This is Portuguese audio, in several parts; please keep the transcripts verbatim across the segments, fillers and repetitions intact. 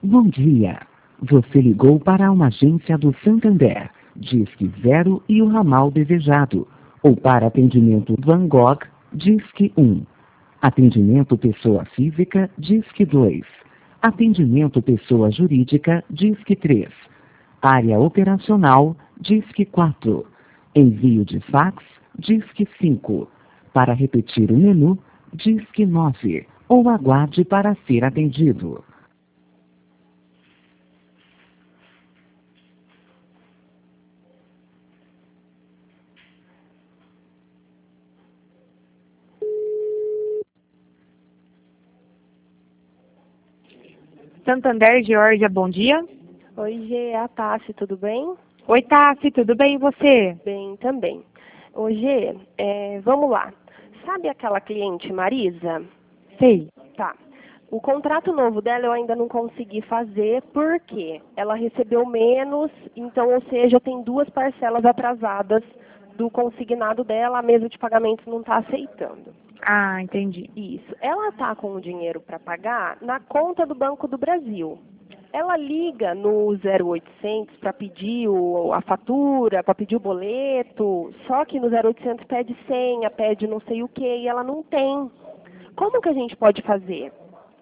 Bom dia. Você ligou para uma agência do Santander, Disque Zero e o ramal desejado. Ou para atendimento Van Gogh, Disque um. Atendimento pessoa física, Disque dois. Atendimento pessoa jurídica, Disque três. Área operacional, Disque quatro. Envio de fax, Disque cinco. Para repetir o menu, Disque nove. Ou aguarde para ser atendido. Santander, Georgia, bom dia. Oi, Gê, é a Tassi, tudo bem? Oi, Tassi, tudo bem e você? Bem, também. Ô, Gê, é, vamos lá. Sabe aquela cliente Marisa? Sei. Tá. O contrato novo dela eu ainda não consegui fazer, porque ela recebeu menos, então, ou seja, tem duas parcelas atrasadas do consignado dela, a mesa de pagamentos não está aceitando. Ah, entendi. Isso. Ela está com o dinheiro para pagar na conta do Banco do Brasil. Ela liga no zero oitocentos para pedir o, a fatura, para pedir o boleto, só que no zero oitocentos pede senha, pede não sei o que, e ela não tem. Como que a gente pode fazer?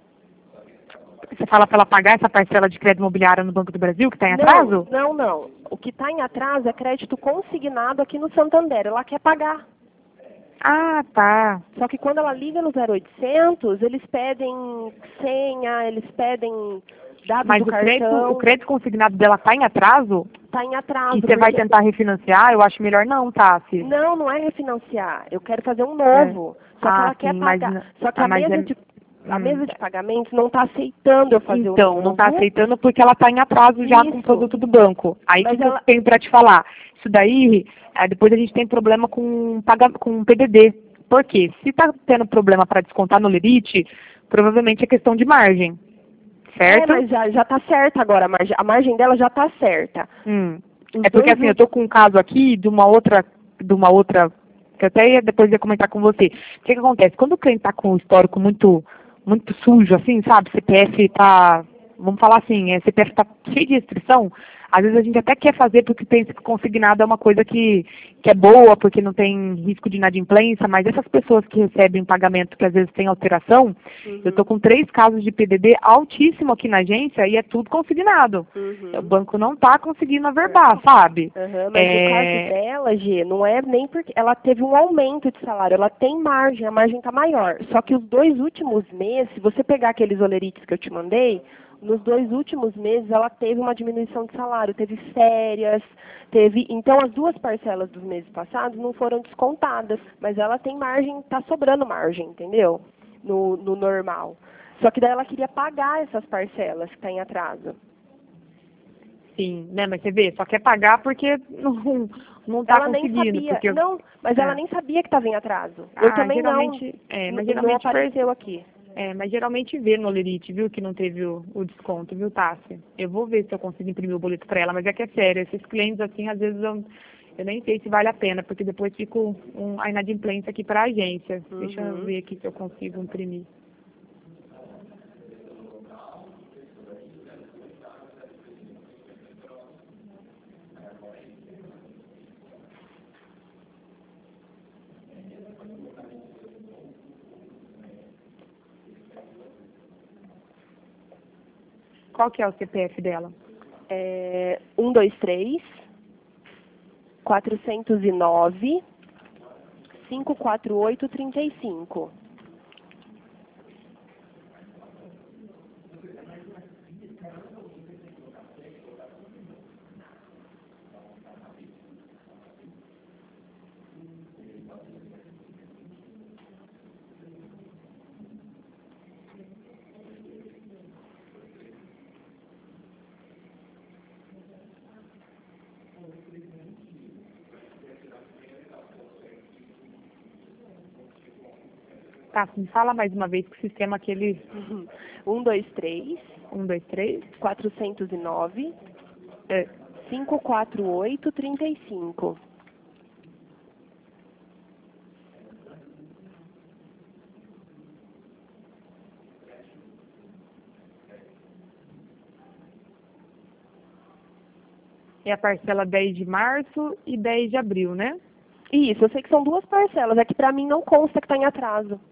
Você fala para ela pagar essa parcela de crédito imobiliário no Banco do Brasil, que está em não, atraso? Não, não. O que está em atraso é crédito consignado aqui no Santander. Ela quer pagar. Ah, tá. Só que quando ela liga no zero oitocentos, eles pedem senha, eles pedem dados Mas do o crédito, cartão. o crédito consignado dela está em atraso? Está em atraso. E você vai porque- tentar refinanciar? Eu acho melhor não, Tassi. Não, não é refinanciar. Eu quero fazer um novo. Só que Ah, ela quer sim, mas pagar. n- Só que ah, a mas mesa é- de a hum. mesa de pagamentos não está aceitando eu fazer o Então, novo. não está aceitando porque ela está em atraso já com o Isso. produto do banco. Aí o Mas que, que ela- eu tenho para te falar? Isso daí, eh, depois a gente tem problema com, paga- com P D D. Por quê? Se está tendo problema para descontar no Lerite, provavelmente é questão de margem. É, Certo? mas já já está certa agora. A margem, a margem dela já está certa. Hum. Os É porque dois assim, eu tô com um caso aqui de uma outra, de uma outra, que eu até ia, depois ia comentar com você. O que que acontece? Quando o cliente está com um histórico muito, muito sujo, assim, sabe? C P F tá, vamos falar assim, é, C P F tá cheio de restrição, às vezes a gente até quer fazer porque pensa que consignado é uma coisa que, que é boa, porque não tem risco de inadimplência, mas essas pessoas que recebem pagamento que às vezes tem alteração, Uhum. eu tô com três casos de P D D altíssimo aqui na agência e é tudo consignado. Uhum. O banco não está conseguindo averbar, sabe? Uhum, mas É, no caso dela, G, não é nem porque ela teve um aumento de salário, ela tem margem, a margem está maior. Só que os dois últimos meses, se você pegar aqueles olerites que eu te mandei, nos dois últimos meses ela teve uma diminuição de salário, teve férias, teve. Então as duas parcelas dos meses passados não foram descontadas, mas ela tem margem, está sobrando margem, entendeu? No, no normal. Só que daí ela queria pagar essas parcelas que está em atraso. sim, né? Mas você vê, só quer pagar porque não, não está Ela nem conseguindo. sabia, Porque, não, mas é. ela nem sabia que estava em atraso. Eu Ah, também geralmente, não, é, mas n- não geralmente apareceu per- aqui. É, mas geralmente vê no Lerite, viu, que não teve o, o desconto, viu, Tássia? Eu vou ver se eu consigo imprimir o boleto para ela, mas é que é sério, esses clientes assim, às vezes eu, eu nem sei se vale a pena, porque depois fica um, a inadimplência aqui para a agência. Uhum. Deixa eu ver aqui se eu consigo imprimir. Qual que é o C P F dela? É, um, dois, três, quatrocentos e nove, cinco quatro oito, trinta e cinco. Tá, me fala mais uma vez que o sistema aquele um, dois, três, um, dois, três, quatrocentos e nove, é, cinco quatro oito, trinta e cinco. É a parcela dez de março e dez de abril, né? Isso, eu sei que são duas parcelas, é que para mim não consta que está em atraso.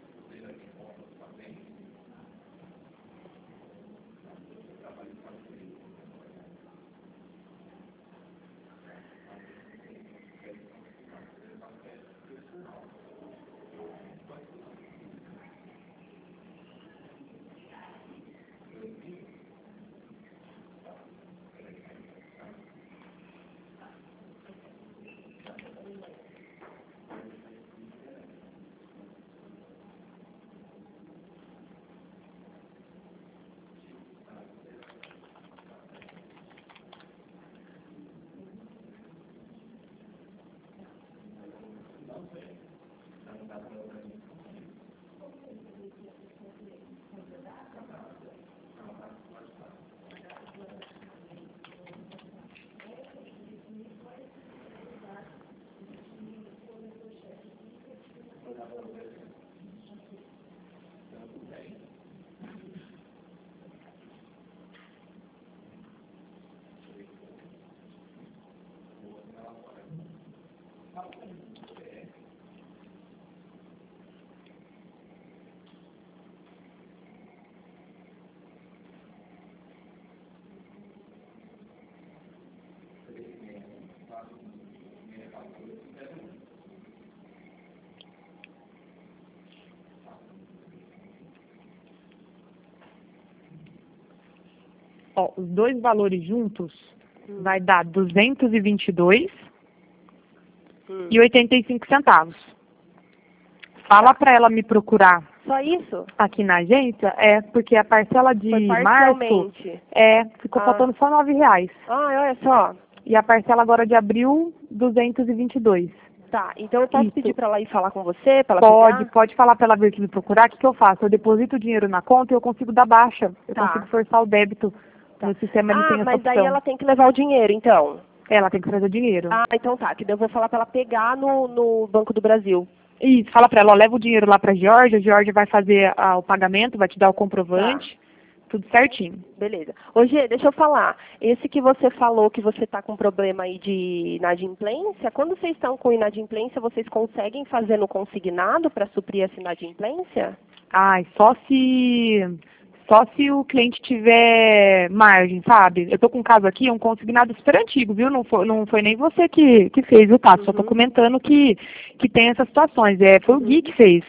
Ó, os dois valores juntos hum. vai dar duzentos e vinte e dois hum. e oitenta e cinco centavos. Fala para ela me procurar. Só isso? Aqui na agência, é, porque a parcela de março, é, ficou ah. faltando só nove reais. Ah, olha só. E a parcela agora de abril, duzentos e vinte e dois. Tá, então eu posso Isso. pedir para ela ir falar com você? Pra ela pode, pegar? pode falar para ela vir aqui me procurar. O que, que eu faço? Eu deposito o dinheiro na conta e eu consigo dar baixa. Eu tá. consigo forçar o débito. Tá. No sistema ele ah, tem essa mas opção. daí ela tem que levar o dinheiro, então? Ela tem que trazer o dinheiro. Ah, então tá, que daí eu vou falar para ela pegar no, no Banco do Brasil. Isso, fala para ela, ó, leva o dinheiro lá para a Georgia, a Georgia vai fazer a, o pagamento, vai te dar o comprovante, tá. tudo certinho. Beleza. Ô, Gê, deixa eu falar, esse que você falou que você está com problema aí de inadimplência, quando vocês estão com inadimplência, vocês conseguem fazer no consignado para suprir essa inadimplência? Ai, só se... Só se o cliente tiver margem, sabe? Eu tô com um caso aqui, um consignado super antigo, viu? Não foi, não foi nem você que, que fez, viu, tá? Uhum. Só tô comentando que, que tem essas situações. É, foi uhum. o Gui que fez.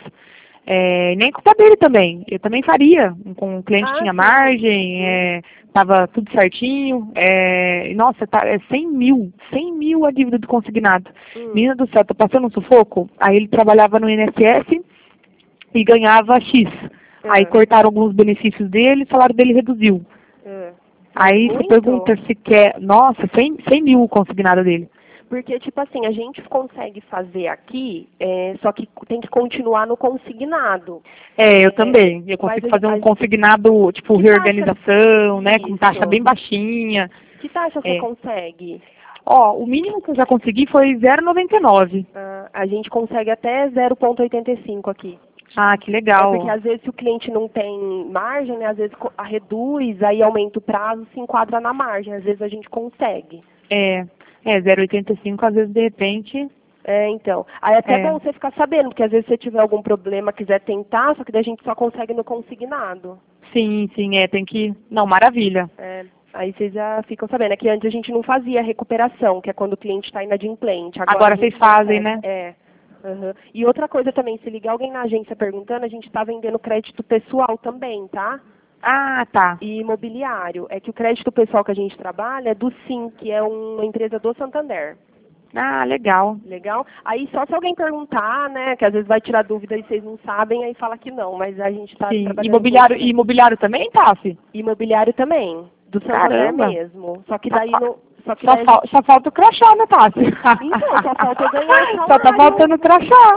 É, nem culpa dele também. Eu também faria. Com o cliente ah, tinha sim. margem, é, tava tudo certinho. É, nossa, tá, é cem mil. cem mil a dívida do consignado. Uhum. Menina do céu, tô passando um sufoco. Aí ele trabalhava no I N S S e ganhava X. É. Aí cortaram alguns benefícios dele, o salário dele reduziu. É. Aí Muito? Você pergunta se quer... Nossa, cem mil o consignado dele. Porque, tipo assim, a gente consegue fazer aqui, é, só que tem que continuar no consignado. É, eu é, também. Eu consigo fazer um consignado, tipo, reorganização, taxa... né, com taxa bem baixinha. Que taxa é. você consegue? Ó, o mínimo que eu já consegui foi zero vírgula noventa e nove. Ah, a gente consegue até zero vírgula oitenta e cinco aqui. Ah, que legal. É porque às vezes se o cliente não tem margem, né, às vezes a reduz, aí aumenta o prazo, se enquadra na margem. Às vezes a gente consegue. É, é zero vírgula oitenta e cinco, às vezes de repente... É, então. Aí é até é bom você ficar sabendo, porque às vezes se você tiver algum problema, quiser tentar, só que daí a gente só consegue no consignado. Sim, sim, é, tem que... Não, maravilha. É, aí vocês já ficam sabendo. É que antes a gente não fazia recuperação, que é quando o cliente está inadimplente. Agora, Agora vocês fazem, é, né? É. Uhum. E outra coisa também, se ligar alguém na agência perguntando, a gente está vendendo crédito pessoal também, tá? Ah, tá. E imobiliário. É que o crédito pessoal que a gente trabalha é do Sim, que é uma empresa do Santander. Ah, legal. Legal. Aí só se alguém perguntar, né, que às vezes vai tirar dúvida e vocês não sabem, aí fala que não, mas a gente está trabalhando... Imobiliário, com... imobiliário também, Tassi? Imobiliário também, do Santander mesmo. Só que daí... No... Só, que só, daí fal gente... só falta o crachá, né, Tassi? Então, só falta eu ganhar o salário. Só tá faltando o crachá.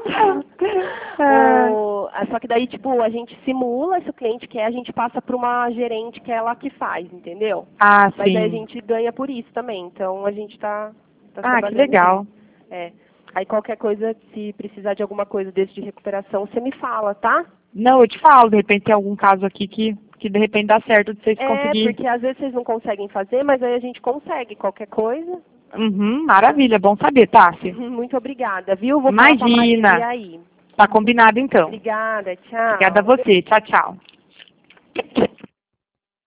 o... Só que daí, tipo, a gente simula, se o cliente quer, a gente passa para uma gerente que é ela que faz, entendeu? Ah, Mas sim. aí a gente ganha por isso também, então a gente tá, tá Ah, que legal. É. Aí qualquer coisa, se precisar de alguma coisa desse de recuperação, você me fala, tá? Não, eu te falo, de repente tem algum caso aqui que, que de repente dá certo de vocês É, conseguirem. porque às vezes vocês não conseguem fazer, mas aí a gente consegue qualquer coisa. Uhum, maravilha, bom saber, Tassi. Muito obrigada, viu? Vou Imagina. falar com a Maria e aí. Tá combinado então. Obrigada, tchau. Obrigada a você, tchau, tchau.